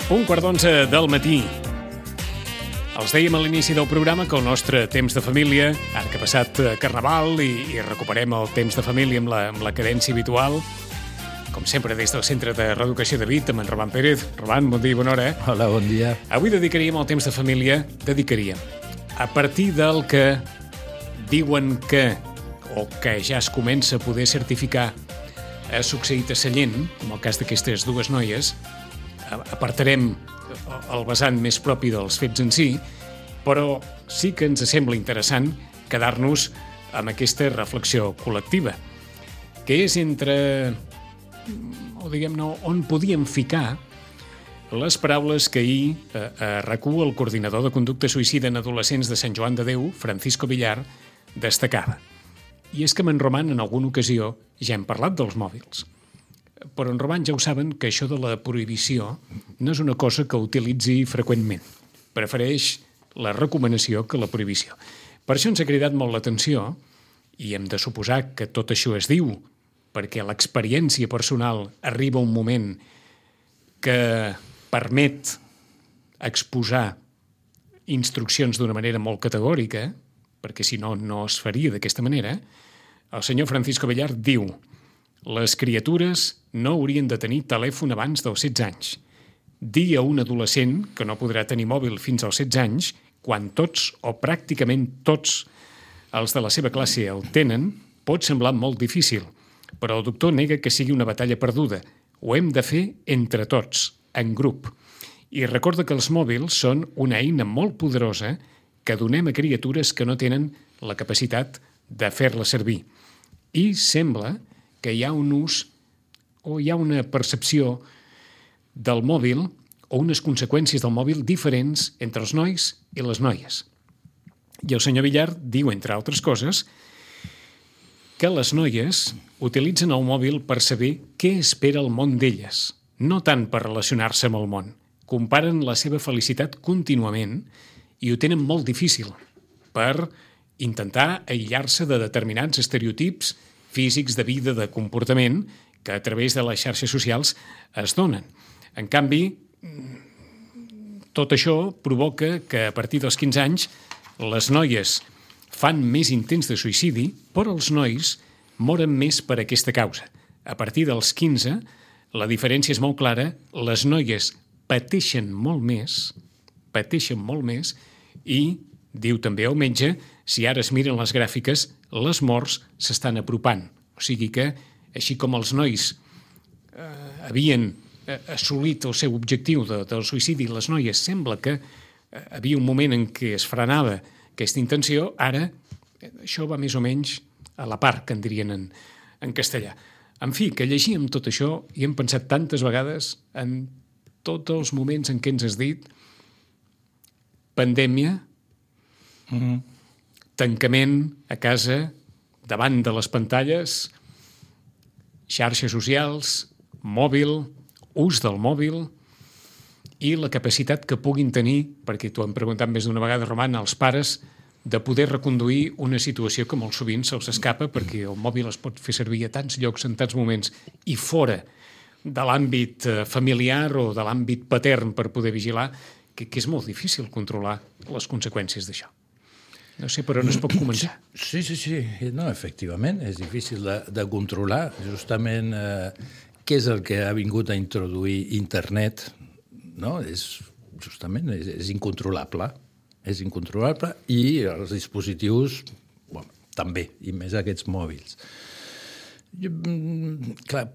11:15 del matí. Els dèiem a l'inici del programa que el nostre temps de família, ara que ha passat Carnaval i recuperem el temps de família amb la cadència habitual, com sempre des del Centre de Reeducació de Vic, amb en Roman Pérez. Roman, bon dia i bona hora. Hola, bon dia. Avui dedicaríem el temps de família, a partir del que diuen que, o que ja es comença a poder certificar, ha succeït a Sallent, en el cas d'aquestes dues noies. Apartarem el vessant més propi dels fets en si, però sí que ens sembla interessant quedar-nos amb aquesta reflexió col·lectiva, que és entre, o diguem-ne, on podíem ficar les paraules que ahir a RAC1 el coordinador de conducta suïcida en adolescents de Sant Joan de Déu, Francisco Villar, destacava. I és que amb en Roman en alguna ocasió ja hem parlat dels mòbils. Però en Roman ja ho saben que això de la prohibició no és una cosa que utilitzi freqüentment. Prefereix la recomanació que la prohibició. Per això ens ha cridat molt l'atenció, i hem de suposar que tot això es diu perquè l'experiència personal arriba un moment que permet exposar instruccions d'una manera molt categòrica, perquè si no, no es faria d'aquesta manera. El senyor Francisco Villar diu: les criatures no haurien de tenir telèfon abans dels 16 anys. Dir a un adolescent que no podrà tenir mòbil fins als 16 anys, quan tots o pràcticament tots els de la seva classe el tenen, pot semblar molt difícil, però el doctor nega que sigui una batalla perduda. Ho hem de fer entre tots, en grup. I recorda que els mòbils són una eina molt poderosa que donem a criatures que no tenen la capacitat de fer-la servir. I sembla que hi ha un ús o hi ha una percepció del mòbil o unes conseqüències del mòbil diferents entre els nois i les noies. I el senyor Villar diu, entre altres coses, que les noies utilitzen el mòbil per saber què espera el món d'elles, no tant per relacionar-se amb el món. Comparen la seva felicitat contínuament i ho tenen molt difícil per intentar aïllar-se de determinats estereotips físics, de vida, de comportament, que a través de les xarxes socials es donen. En canvi, tot això provoca que a partir dels 15 anys les noies fan més intents de suïcidi, però els nois moren més per aquesta causa. A partir dels 15, la diferència és molt clara, les noies pateixen molt més i, diu també el metge, si ara es miren les gràfiques, les morts s'estan apropant. O sigui que, així com els nois havien assolit el seu objectiu del suïcidi, les noies sembla que havia un moment en què es frenava aquesta intenció, ara això va més o menys a la part, que en dirien en castellà. En fi, que llegíem tot això i hem pensat tantes vegades en tots els moments en què ens has dit pandèmia, tancament a casa, davant de les pantalles, xarxes socials, mòbil, ús del mòbil i la capacitat que puguin tenir, perquè t'ho han preguntat més d'una vegada, Roman, els pares, de poder reconduir una situació que molt sovint se'ls escapa perquè el mòbil es pot fer servir a tants llocs, en tants moments, i fora de l'àmbit familiar o de l'àmbit patern per poder vigilar, que és molt difícil controlar les conseqüències d'això. No sé per on es pot començar. Sí. No, efectivament, és difícil de controlar. Justament, què és el que ha vingut a introduir internet? No? Justament, és incontrolable. És incontrolable i els dispositius, bueno, també, i més aquests mòbils. Clar,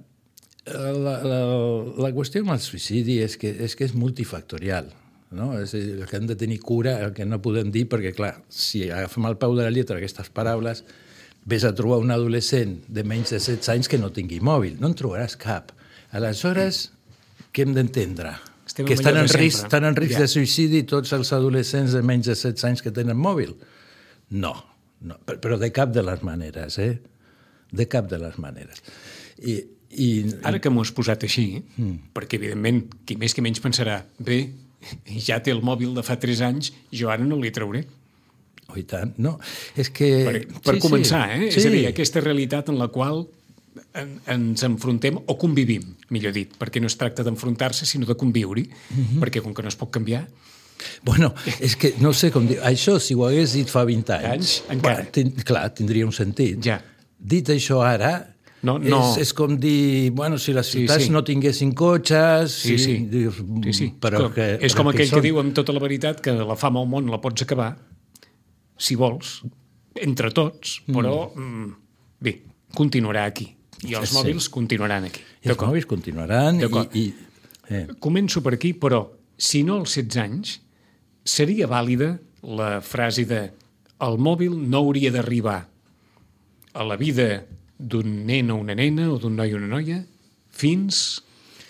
la qüestió amb el suïcidi és que és multifactorial. No? És el que hem de tenir cura, el que no podem dir, perquè, clar, si agafem al peu de la lletra aquestes paraules, ves a trobar un adolescent de menys de 16 anys que no tingui mòbil. No en trobaràs cap. Aleshores, què hem d'entendre? Que estan en risc de suïcidi tots els adolescents de menys de 16 anys que tenen mòbil? No, però de cap de les maneres, De cap de les maneres. Ara que m'ho has posat així, perquè, evidentment, qui més que menys pensarà, bé, ja té el mòbil de fa 3 anys, jo ara no li trauré. Oh, i tant. No, és que... Per començar, Sí. És a dir, aquesta realitat en la qual ens enfrontem o convivim, millor dit, perquè no es tracta d'enfrontar-se, sinó de conviure-hi, perquè com que no es pot canviar... Bueno, és que no sé com dir... Això, si ho hagués dit fa 20 anys... encara. Clar, tindria un sentit. Ja. Dit això ara... No. És com dir, bueno, si les ciutats no tinguessin cotxes... Sí. Però és com aquell que diu amb tota la veritat que la fam al món la pots acabar, si vols, entre tots, però bé, continuarà aquí. I els mòbils continuaran aquí. I els mòbils continuaran i... Començo per aquí, però si no als 16 anys, seria vàlida la frase de el mòbil no hauria d'arribar a la vida d'un nen o una nena, o d'un noi o una noia, fins...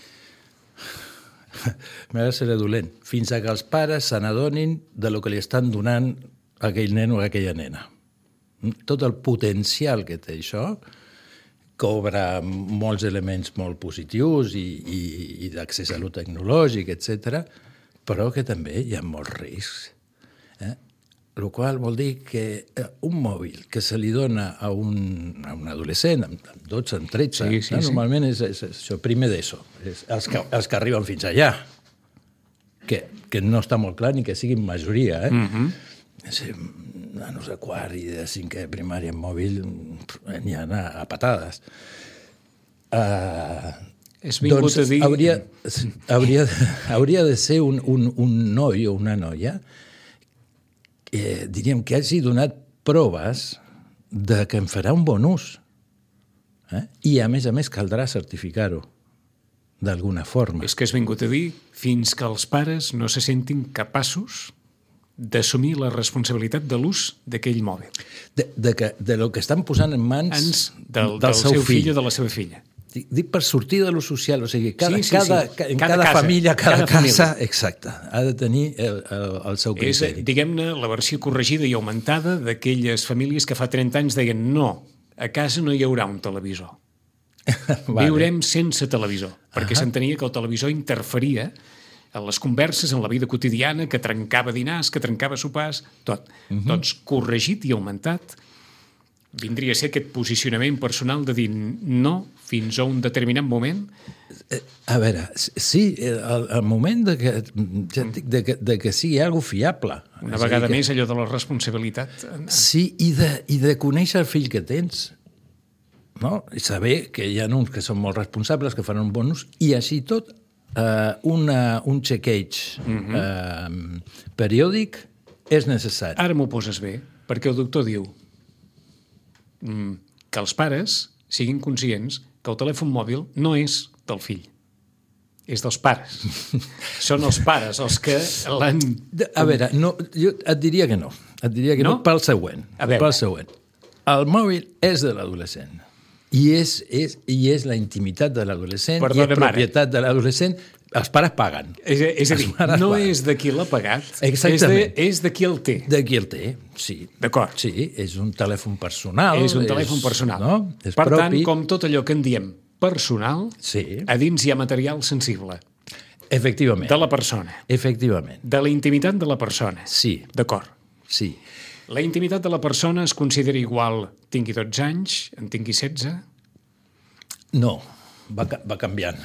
M'agrada ser dolent. Fins que els pares se n'adonin de lo que li estan donant a aquell nen o a aquella nena. Tot el potencial que té això cobra molts elements molt positius i d'accés a lo tecnològic, etc., però que també hi ha molts riscs. El qual vol dir que un mòbil que se li dona a un adolescent amb 12, amb 13, normalment és això, primer d'ESO, els que arriben fins allà, que no està molt clar ni que siguin majoria, nanos de quart i de cinquè primària en mòbil n'hi ha a patades. És vingut a dir... Hauria de ser un noi o una noia diríem que hagi donat proves de que en farà un bon ús. I, a més, caldrà certificar-ho d'alguna forma. És que has vingut a dir fins que els pares no se sentin capaços d'assumir la responsabilitat de l'ús d'aquell mòbil. De lo que estan posant en mans del seu fill o de la seva filla. Dic per sortir de lo social, o sigui, cada família, cada casa, exacte, ha de tenir el seu criteri. És, diguem-ne, la versió corregida i augmentada d'aquelles famílies que fa 30 anys deien no, a casa no hi haurà un televisor. Viurem sense televisor, perquè s'entenia que el televisor interferia en les converses, en la vida quotidiana, que trencava dinars, que trencava sopars, tot. Doncs corregit i augmentat vindria a ser aquest posicionament personal de dir no fins a un determinat moment? A veure, sí, el moment de que sigui algo fiable. Una vegada més, allò de la responsabilitat. Sí, i de conèixer el fill que tens. No? I saber que hi ha uns que són molt responsables, que fan un bon ús, i així tot un check-age periòdic és necessari. Ara m'ho poses bé, perquè el doctor diu que els pares siguin conscients que el telèfon mòbil no és del fill, és dels pares. Són els pares els que l'han... A veure, no, jo et diria que no. Et diria que no pel següent. El mòbil és de l'adolescent. I és la intimitat de l'adolescent, i és propietat de l'adolescent. Els pares paguen. És a dir, no és de qui l'ha pagat, és de qui el té. De qui el té, sí. D'acord. Sí, és un telèfon personal. És un telèfon personal. No? Per tant, com tot allò que en diem personal, a dins hi ha material sensible. Efectivament. De la persona. Efectivament. De la intimitat de la persona. Sí. D'acord. Sí. La intimitat de la persona es considera igual tingui 12 anys, en tingui 16? No, va canviant.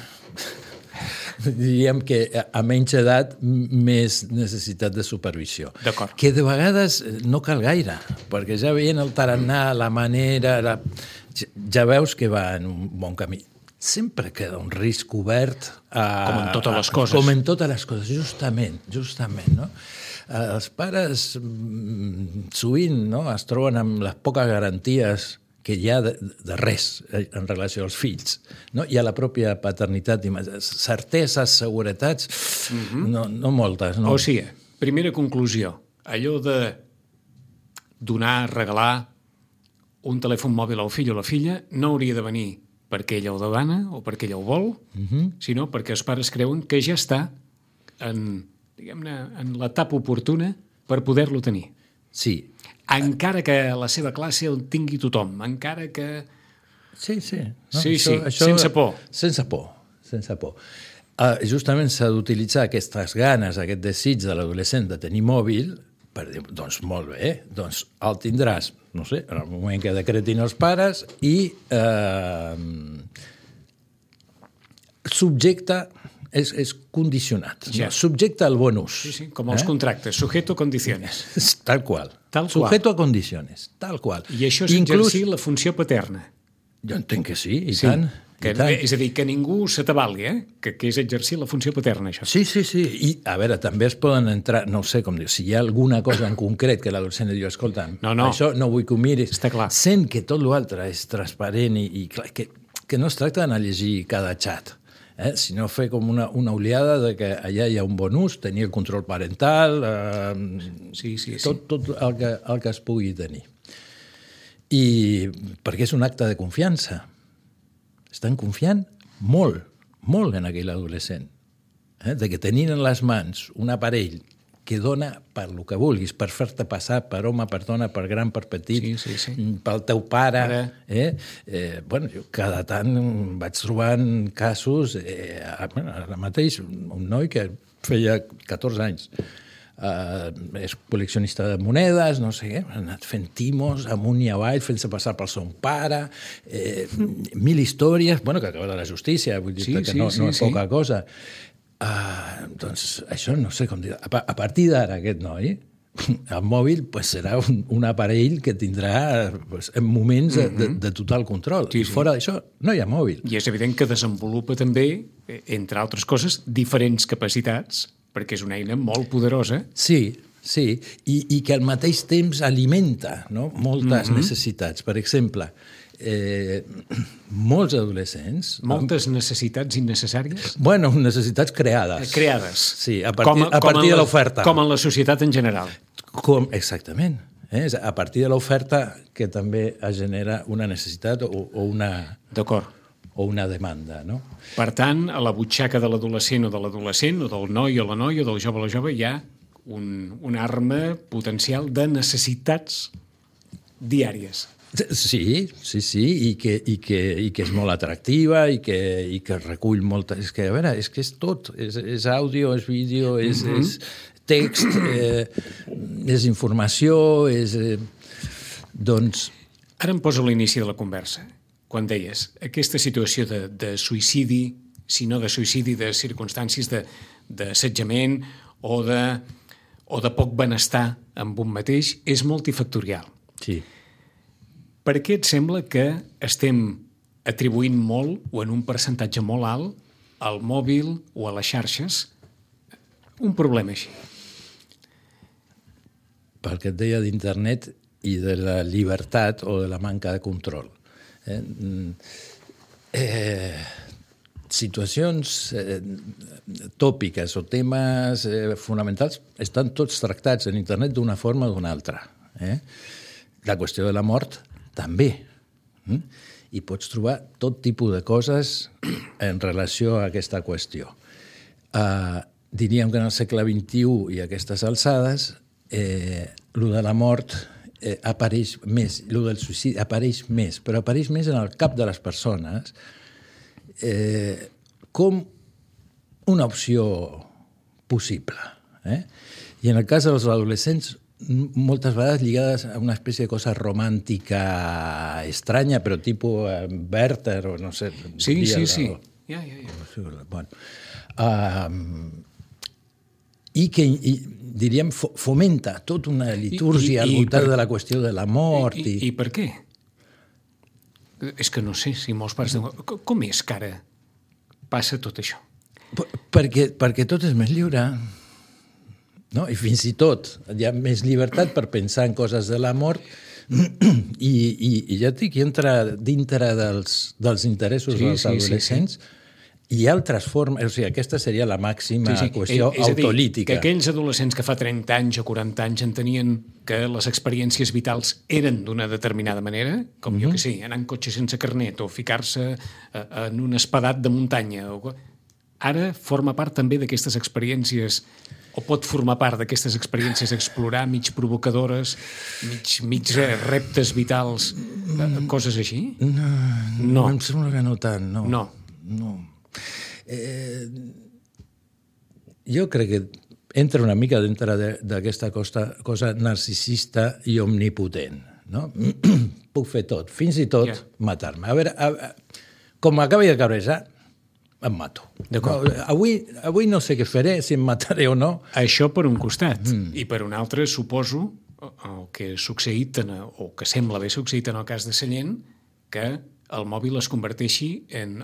Diríem que a menys edat més necessitat de supervisió. D'acord. Que de vegades no cal gaire, perquè ja veient el tarannà, la manera, ja veus que va en un bon camí. Sempre queda un risc obert com en totes les coses. Com en totes les coses, justament, no? Els pares sovint es troben amb les poques garanties que hi ha de res en relació als fills, no? I a la pròpia paternitat, certeses, seguretats, no moltes. No? O sigui, primera conclusió, allò de donar, regalar un telèfon mòbil al fill o la filla no hauria de venir perquè ella ho demana o perquè ella ho vol, sinó perquè els pares creuen que ja està en l'etapa oportuna per poder-lo tenir. Sí. Encara que la seva classe el tingui tothom, encara que... Sí. No? Sí, sense por. Sense por. Justament s'ha d'utilitzar aquestes ganes, aquest desig de l'adolescent de tenir mòbil per dir, doncs molt bé, doncs el tindràs, no sé, en el moment que decretin els pares i subjecte és condicionat. Ja. Subjecte al bon ús. Sí, com els contractes, sujeto a condiciones. Tal qual. Tal qual. Sujeto a condiciones, tal qual. I això és exercir la funció paterna. Jo entenc que sí, i tant. És a dir, que ningú s'atabali, que és exercir la funció paterna, això. Sí. I, a veure, també es poden entrar, no sé com dir, si hi ha alguna cosa en concret que l'adolescent diu, escolta, això no vull que ho miris. Està clar. Sent que tot l'altre és transparent i clar, que no es tracta d'anar a llegir cada xat, sinó fer com una oleada de que allà hi ha un bon ús, tenir el control parental, tot el que es pugui tenir. I perquè és un acte de confiança. Estan confiant molt en aquell adolescent. De que tenint en les mans un aparell que dona per lo que vulguis, per fer-te passar per home, per dona, per gran, per petit, pel teu pare. Bueno, jo cada tant vaig trobant casos, ara mateix, un noi que feia 14 anys, és col·leccionista de monedes, no sé què, ha anat fent timos amunt i avall, fent-se passar pel son pare, 1000 històries, bueno, que acaba de la justícia, vull dir que no és poca cosa. Doncs això no sé com dir. A partir d'ara aquest noi, el mòbil serà un aparell que tindrà en moments de total control. I fora d'això no hi ha mòbil. I és evident que desenvolupa també, entre altres coses, diferents capacitats, perquè és una eina molt poderosa. Sí, i que al mateix temps alimenta moltes necessitats. Per exemple, molts adolescents... Moltes necessitats innecessàries? Bueno, necessitats creades. Creades. Sí, a partir de l'oferta. Com en la societat en general. Exactament. A partir de l'oferta que també es genera una necessitat o una... D'acord. O una demanda, no? Per tant, a la butxaca de l'adolescent o del noi o la noia, o del jove o la jove, hi ha una arma potencial de necessitats diàries. Sí, i que és molt atractiva i que recull molta... És que, a veure, és que és tot. És àudio, és vídeo, és text, és informació, és... Doncs... Ara em poso a l'inici de la conversa, quan deies aquesta situació de suïcidi, si no de suïcidi, de circumstàncies d'assetjament o de poc benestar amb un mateix, és multifactorial. Sí. Per què et sembla que estem atribuint molt o en un percentatge molt alt al mòbil o a les xarxes un problema així? Pel que et deia d'internet i de la llibertat o de la manca de control. Situacions tòpiques o temes fonamentals estan tots tractats en internet d'una forma o d'una altra. La qüestió de la mort també. I pots trobar tot tipus de coses en relació a aquesta qüestió. Diríem que en el segle XXI i a aquestes alçades, lo de la mort apareix més, lo del suïcidi apareix més, però apareix més en el cap de les persones com una opció possible. I en el cas dels adolescents, moltes vegades lligades a una espècie de cosa romàntica estranya, però tipus Werther o no sé... Sí. Ja. Bueno. I que, diríem, fomenta tota una litúrgia al voltant de la qüestió de la mort. I per què? És que no sé si molts pares... Com és que ara passa tot això? Perquè tot és més lliure. No? I fins i tot hi ha més llibertat per pensar en coses de la mort i ja et dic, entra dintre dels interessos dels adolescents i altres formes, o sigui, aquesta seria la màxima qüestió autolítica. Que aquells adolescents que fa 30 anys o 40 anys entenien que les experiències vitals eren d'una determinada manera, com jo que sé, anar en cotxe sense carnet o ficar-se en un espadat de muntanya, ara forma part també d'aquestes experiències o pot formar part d'aquestes experiències explorar mig provocadores, mig reptes vitals, coses així? No. Em sembla que no tant, no. Jo crec que entra una mica dintre d'aquesta cosa narcisista i omnipotent. No? Puc fer tot, fins i tot matar-me. A veure, com m'acabi de cabrejar, em mato. D'acord. No, avui no sé què faré, si em mataré o no. Això per un costat. I per un altre, suposo, el que ha succeït, o que sembla haver succeït en el cas de Sallent, que el mòbil es converteixi en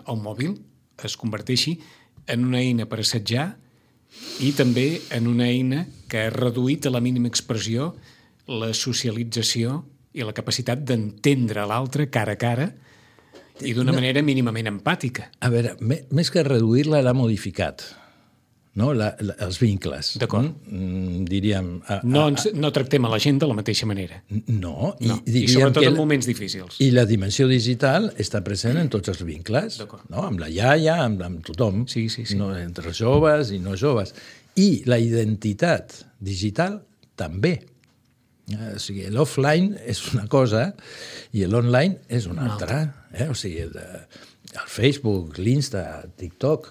una eina per assetjar i també en una eina que ha reduït a la mínima expressió la socialització i la capacitat d'entendre l'altre cara a cara i d'una manera mínimament empàtica. A veure, més que reduir-la, l'ha modificat, no? Els vincles. D'acord. Diríem... No tractem a la gent de la mateixa manera. No. I sobretot en moments difícils. I la dimensió digital està present en tots els vincles, no? Amb la iaia, amb tothom, sí. No, entre els joves i no joves. I la identitat digital també. O sigui, l'offline és una cosa i l'online és una altra. O sigui, el Facebook, l'Insta, TikTok,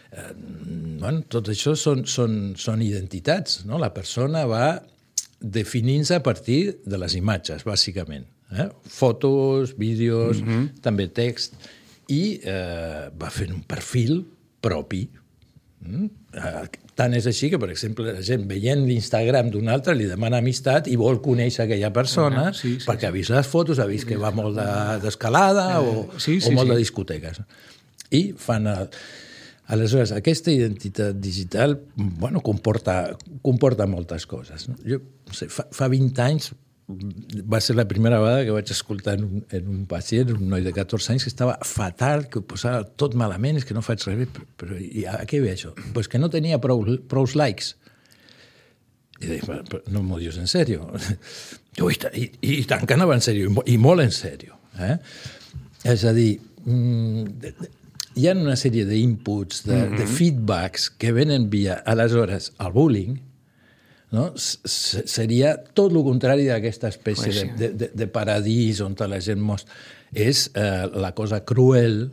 tot això són identitats. No? La persona va definint-se a partir de les imatges, bàsicament. Fotos, vídeos, també text, i va fent un perfil propi. Tant és així que, per exemple, la gent veient l'Instagram d'un altre li demana amistat i vol conèixer aquella persona perquè ha vist les fotos, ha vist que va molt d'escalada o molt de discoteques. I fan... Aleshores, aquesta identitat digital comporta moltes coses. Jo no sé, fa 20 anys va ser la primera vegada que vaig escoltar en un pacient, un noi de 14 anys, que estava fatal, que ho posava tot malament, és que no faig res, però a què ve això? Pues que no tenia prous likes. I dic, no m'ho dius en sèrio? I tant que anava en sèrio, i molt en sèrio. És a dir, hi ha una sèrie d'inputs, de feedbacks que venen via, aleshores, el bullying, no? Seria tot el contrari d'aquesta espècie de paradís on la gent mostra. És la cosa cruel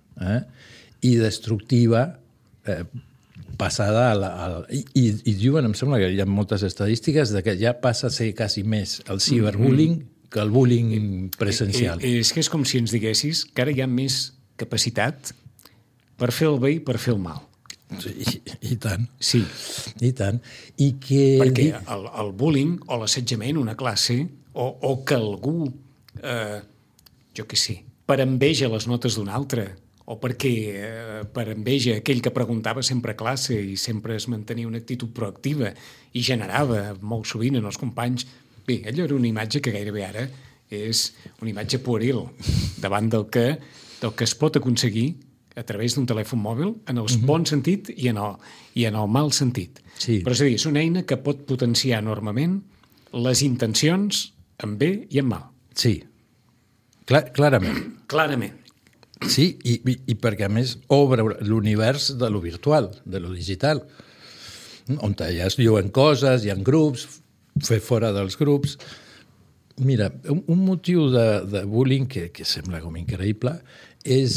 i destructiva passada i diuen, em sembla que hi ha moltes estadístiques de que ja passa a ser quasi més el ciberbullying que el bullying presencial. És que és com si ens diguessis que ara hi ha més capacitat per fer el bé i per fer el mal. I tant. Sí. I tant. I que... Perquè el bullying o l'assetjament, una classe, o que algú, jo què sé, per enveja les notes d'un altre, o perquè per enveja aquell que preguntava sempre a classe i sempre es mantenia una actitud proactiva i generava molt sovint en els companys... Bé, allò era una imatge que gairebé ara és una imatge pueril davant del que es pot aconseguir a través d'un telèfon mòbil, en el bon sentit i en el mal sentit. Sí. Però és a dir, és una eina que pot potenciar enormement les intencions en bé i en mal. Sí, clarament. Clarament. Sí, i perquè a més obre l'univers de lo virtual, de lo digital, on ja es diuen coses, hi ha grups, fer fora dels grups. Mira, un motiu de bullying que sembla com increïble és,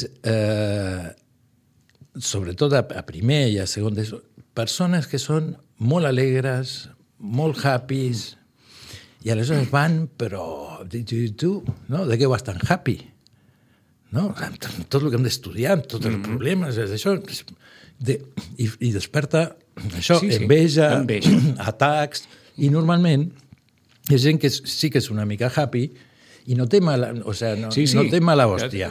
sobretot a primer i a segon d'ESO, persones que són molt alegres, molt happys, i aleshores van, però tu, no? De què vas tan happy? No? Tot el que hem d'estudiar, tots els problemes, això, i desperta això, enveja, atacs, i normalment hi ha gent que sí que és una mica happy i no té mala, o sigui, no té mala hòstia.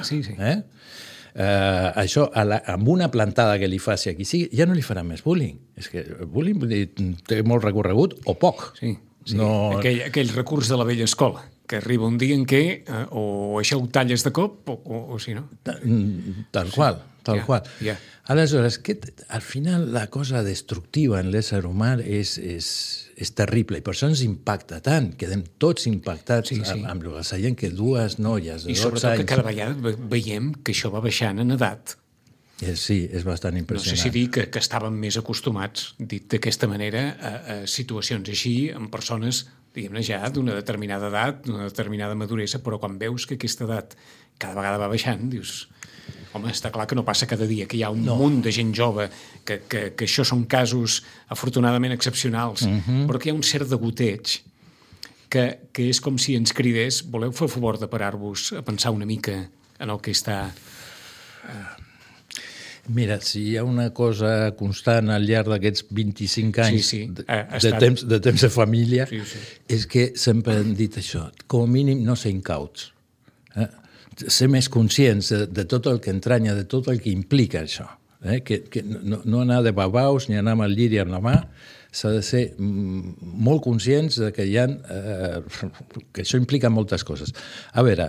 Això, amb una plantada que li faci aquí, ja no li farà més bullying. És que el bullying té molt recorregut o poc. Sí. Aquell recurs de la vella escola, que arriba un dia en què o això ho talles de cop o si no. Tal qual. Aleshores, al final la cosa destructiva en l'ésser humà és terrible i per això ens impacta tant, quedem tots impactats amb el Sallent, que dues noies de 12 anys... I sobretot que cada vegada veiem que això va baixant en edat. Sí, és bastant impressionant. No sé si dir que estàvem més acostumats, dit d'aquesta manera, a situacions així, amb persones, diguem-ne ja, d'una determinada edat, d'una determinada maduresa, però quan veus que aquesta edat cada vegada va baixant, dius... Home, està clar que no passa cada dia, que hi ha un munt de gent jove, que això són casos afortunadament excepcionals, però que hi ha un cert degoteig que és com si ens cridés, voleu fer el favor de parar-vos a pensar una mica en el que està... Mira, si hi ha una cosa constant al llarg d'aquests 25 anys de temps de família, és que sempre hem dit això, com a mínim no ser incauts. Ser més conscients de tot el que entranya, de tot el que implica això. Que no anar de babaus ni anar amb el lliri amb la mà, s'ha de ser molt conscients de que que això implica moltes coses. A veure,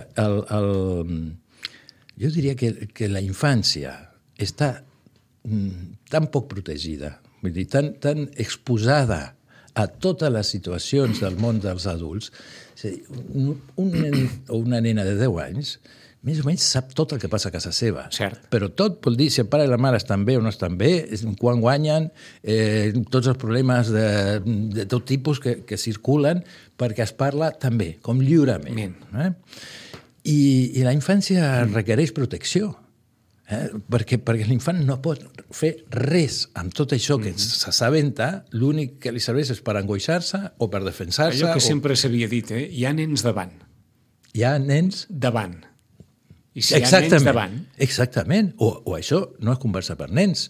jo diria que la infància està tan poc protegida, vull dir, tan exposada a totes les situacions del món dels adults. Un nen o una nena de 10 anys més o menys sap tot el que passa a casa seva. Cert. Però tot vol dir si el pare i la mare estan bé o no estan bé, quan guanyen, tots els problemes de tot tipus que circulen, perquè es parla també, com lliurement. I la infància requereix protecció, perquè l'infant no pot fer res amb tot això que s'assabenta, l'únic que li serveix és per angoixar-se o per defensar-se. Allò que sempre s'havia dit, hi ha nens davant. Hi ha nens davant. I si hi ha nens davant... Exactament. O això no es conversa per nens.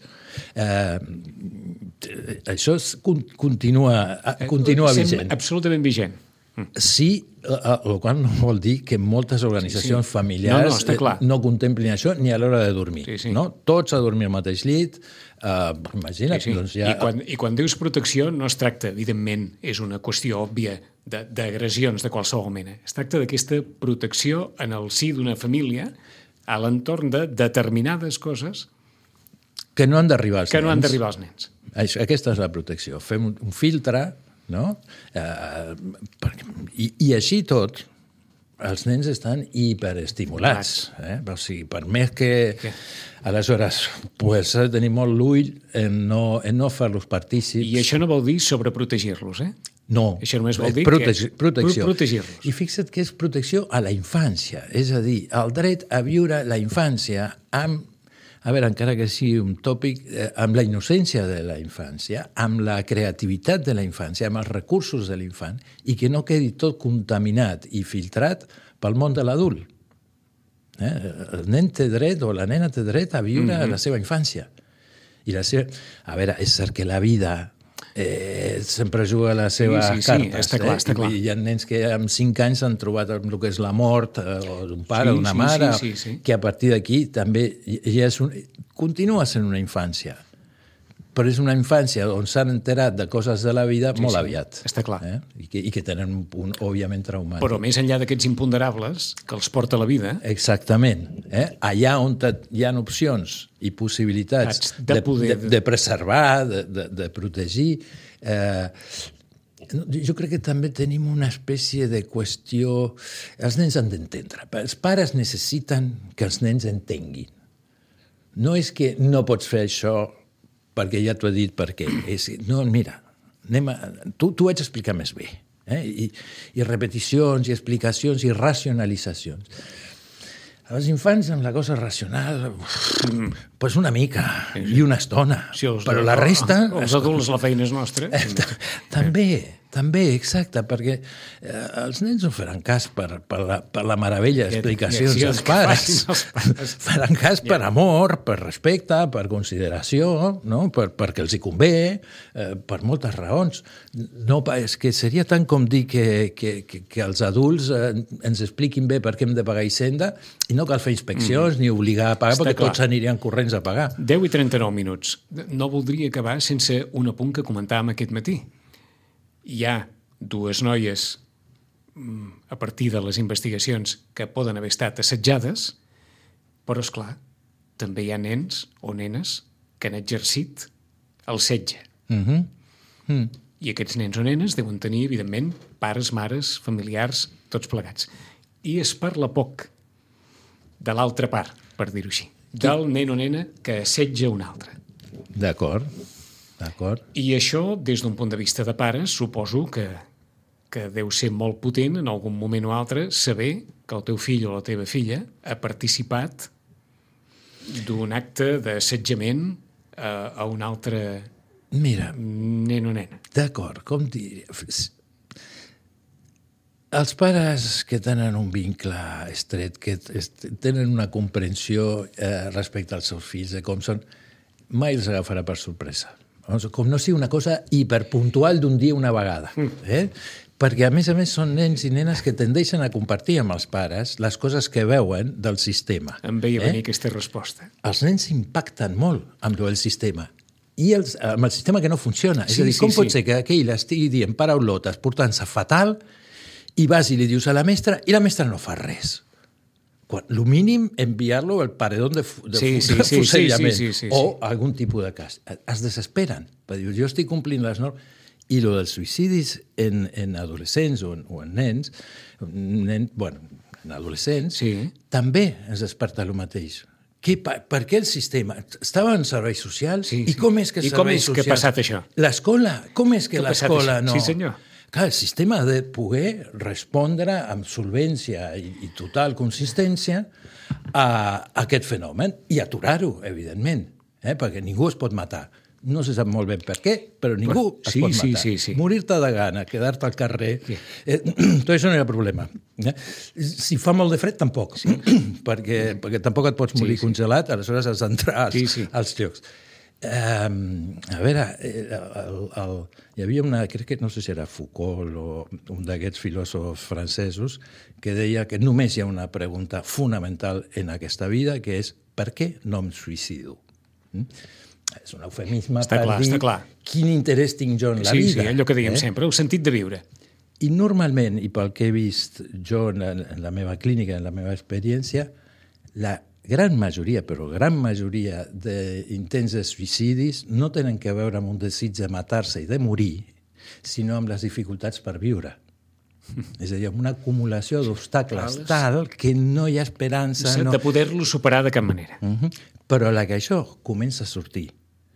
Això continua vigent. Absolutament vigent. Sí, el qual no vol dir que moltes organitzacions familiars no contemplin això ni a l'hora de dormir. No? Tots a dormir al mateix llit. Imagina't. Doncs ja... I quan dius protecció no es tracta, evidentment, és una qüestió òbvia d'agressions de qualsevol mena. Es tracta d'aquesta protecció en el si d'una família a l'entorn de determinades coses que no han d'arribar als nens. Aquesta és la protecció. Fem un filtre, no? I així tot, els nens estan hiperestimulats. O sigui, per més que... Aleshores, s'ha de tenir molt l'ull en no fer-los partícips. I això no vol dir sobreprotegir-los, No. Això només vol dir protegir-los. I fixa't que és protecció a la infància. És a dir, el dret a viure la infància amb... A veure, encara que sigui un tòpic, amb la innocència de la infància, amb la creativitat de la infància, amb els recursos de l'infant, i que no quedi tot contaminat i filtrat pel món de l'adult. El nen té dret, o la nena té dret a viure la seva infància. A veure, és cert que la vida sempre juga les seves cartes. Està clar. Hi ha nens que amb 5 anys s'han trobat amb el que és la mort d'un pare o d'una mare, que a partir d'aquí també ja continua sent una infància. Però és una infància on s'han enterat de coses de la vida molt aviat. Està clar. I que tenen un punt, òbviament, traumàtic. Però més enllà d'aquests imponderables que els porta la vida... Exactament. Allà on hi ha opcions i possibilitats de preservar, de protegir... Jo crec que també tenim una espècie de qüestió... Els nens han d'entendre. Els pares necessiten que els nens entenguin. No és que no pots fer això perquè ja t'ho he dit per què. No, mira, t'ho haig d'explicar més bé. I repeticions, i explicacions, i racionalitzacions. Els infants, amb la cosa racional, pues una mica, i una estona. Però la resta... Els adults, la feina és nostra. També, exacte, perquè els nens no faran cas per la meravella d'explicacions dels pares. Faran cas per amor, per respecte, per consideració, no? perquè els hi convé, per moltes raons. No, és que seria tant com dir que els adults ens expliquin bé per què hem de pagar Hisenda i no cal fer inspeccions ni obligar a pagar, perquè tots anirien corrents a pagar. 10 i 39 minuts. No voldria acabar sense un apunt que comentàvem aquest matí. Hi ha 2 noies, a partir de les investigacions, que poden haver estat assetjades, però, esclar, també hi ha nens o nenes que han exercit el setge. I aquests nens o nenes deuen tenir, evidentment, pares, mares, familiars, tots plegats. I es parla poc de l'altra part, per dir-ho així, del nen o nena que assetja un altre. D'acord. I això, des d'un punt de vista de pares, suposo que deu ser molt potent en algun moment o altre saber que el teu fill o la teva filla ha participat d'un acte d'assetjament a un altre nen o nena. D'acord, com diria... Els pares que tenen un vincle estret, que tenen una comprensió respecte als seus fills, de com són, mai els agafarà per sorpresa. Com no sigui una cosa hiperpuntual d'un dia una vegada. Perquè, a més, són nens i nenes que tendeixen a compartir amb els pares les coses que veuen del sistema. Em veia venir aquesta resposta. Els nens impacten molt amb el sistema i amb el sistema que no funciona. És a dir, com pot ser que aquell estigui dient paraulotes, portant-se fatal, i vas i li dius a la mestra i la mestra no fa res? Lo mínim, enviar-lo al paredón de fusellament o algun tipus de cas. Es desesperen. Jo estic complint les normes. I el dels suïcidis en adolescents o en nens, en adolescents, també ens desperta el mateix. Per què el sistema? Estava en serveis socials? I com és que serveis socials? I com és que ha passat això? L'escola? Com és que l'escola no? Sí, senyor. Clar, el sistema ha de poder respondre amb solvència i total consistència a aquest fenomen i aturar-ho, evidentment, perquè ningú es pot matar. No se sap molt bé per què, però ningú es pot matar. Morir-te de gana, quedar-te al carrer, tot això no hi ha problema. Si fa molt de fred, tampoc, perquè tampoc et pots morir congelat, aleshores has d'entrar als llocs. A veure, hi havia crec que no sé si era Foucault o un d'aquests filòsofs francesos que deia que només hi ha una pregunta fonamental en aquesta vida, que és per què no em suïcido? És un eufemisme per dir quin interès tinc jo en la vida. Sí, allò que dèiem sempre, el sentit de viure. I normalment, i pel que he vist jo en la meva clínica, en la meva experiència, la gran majoria, però gran majoria d'intents de suïcidis no tenen que veure amb un desig de matar-se i de morir, sinó amb les dificultats per viure. És a dir, amb una acumulació d'obstacles tal que no hi ha esperança. De poder-lo superar de cap manera. Però a la que això comença a sortir,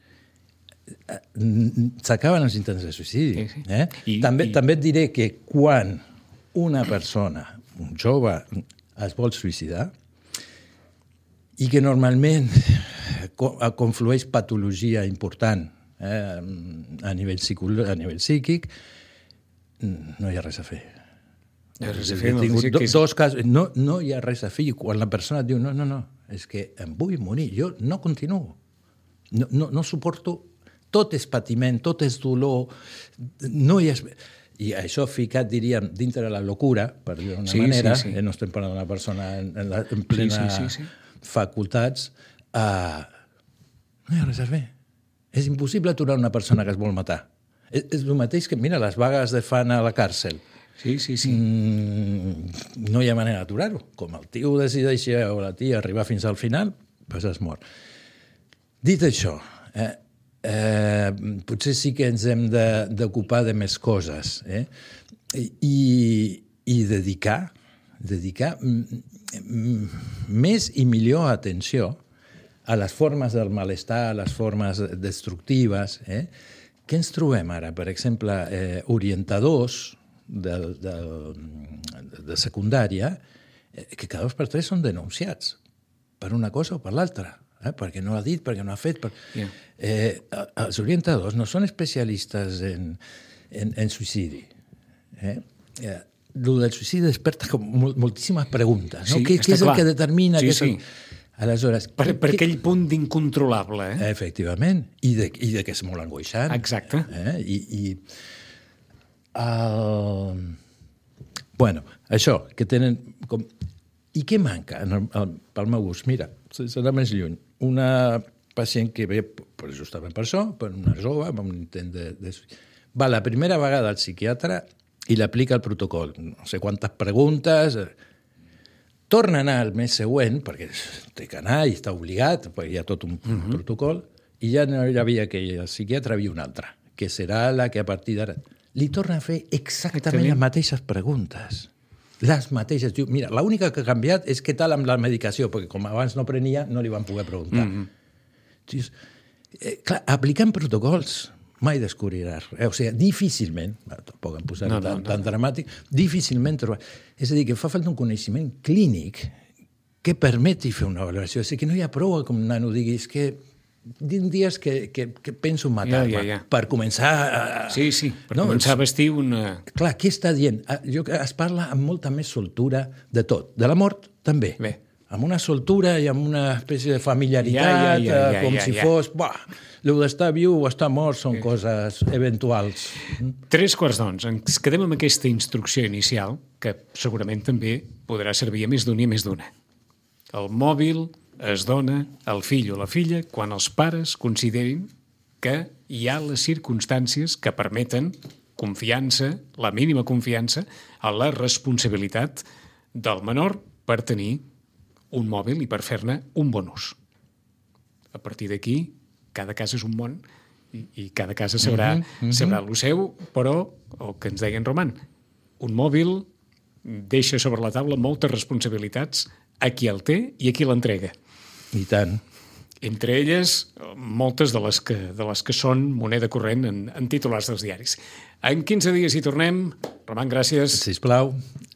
s'acaben els intents de suïcidi. També et diré que quan una persona, un jove, es vol suïcidar, i que normalment conflueix patologia important a nivell psíquic, no hi ha res a fer. He tingut dos casos. No hi ha res a fer. Quan la persona et diu no, és que em vull morir, jo no continuo. No suporto. Tot és patiment, tot és dolor. No hi ha... I això ficat, diríem, dintre de la locura, per dir-ho d'una manera, no estem parlant d'una persona en plena facultats, no hi ha res a fer. És impossible aturar una persona que es vol matar. És el mateix que, mira, les vagues de fam a la càrcel. Sí. No hi ha manera d'aturar-ho. Com el tio decideix o la tia arribar fins al final, doncs es mor. Dit això, potser sí que ens hem d'ocupar de més coses i dedicar més i millor atenció a les formes del malestar, a les formes destructives. Què ens trobem ara? Per exemple, orientadors de secundària que cada 2 per 3 són denunciats per una cosa o per l'altra. Perquè no ha dit, perquè no ha fet. Els orientadors no són especialistes en suïcidi. El del suïcidi desperta moltíssimes preguntes. Què és el que determina? Aleshores, per aquell punt d'incontrolable. Efectivament, i de que és molt angoixant. Exacte. Això, que tenen... I què manca pel meu gust? Mira, serà més lluny. Una pacient que ve justament per això, per una jove, amb un intent de... Va la primera vegada al psiquiatre i l'aplica el protocol. No sé quantes preguntes... Torna a anar al mes següent, perquè té que anar i està obligat, perquè hi ha tot un protocol, i ja no hi havia aquell psiquiatre, havia una altra, que serà la que a partir d'ara... Li torna a fer exactament les mateixes preguntes. Les mateixes. Diu, mira, l'única que ha canviat és què tal amb la medicació, perquè com abans no prenia, no li van poder preguntar. Dius, clar, aplicant protocols mai descobriràs. O sigui, difícilment, tampoc em posaré tan dramàtic, difícilment trobar... És a dir, que fa falta un coneixement clínic que permeti fer una valoració. És a dir, que no hi ha prou que un nano digui és que dies que penso matar-me per començar... Sí, per començar a vestir una... Clar, què està dient? Es parla amb molta més soltura de tot. De la mort, també. Bé. Amb una soltura i amb una espècie de familiaritat, com si fos... Allò d'estar viu o estar mort són coses eventuals. 3:15. Ens quedem amb aquesta instrucció inicial, que segurament també podrà servir a més d'un i a més d'una. El mòbil es dona al fill o la filla quan els pares considerin que hi ha les circumstàncies que permeten confiança, la mínima confiança, a la responsabilitat del menor per tenir un mòbil i per fer-ne un bon ús. A partir d'aquí, cada casa és un món i cada casa sabrà el seu, però, el que ens deia en Roman, un mòbil deixa sobre la taula moltes responsabilitats a qui el té i a qui l'entrega. I tant. Entre elles, moltes de les que són moneda corrent en titulars dels diaris. En 15 dies hi tornem. Roman, gràcies. Sisplau.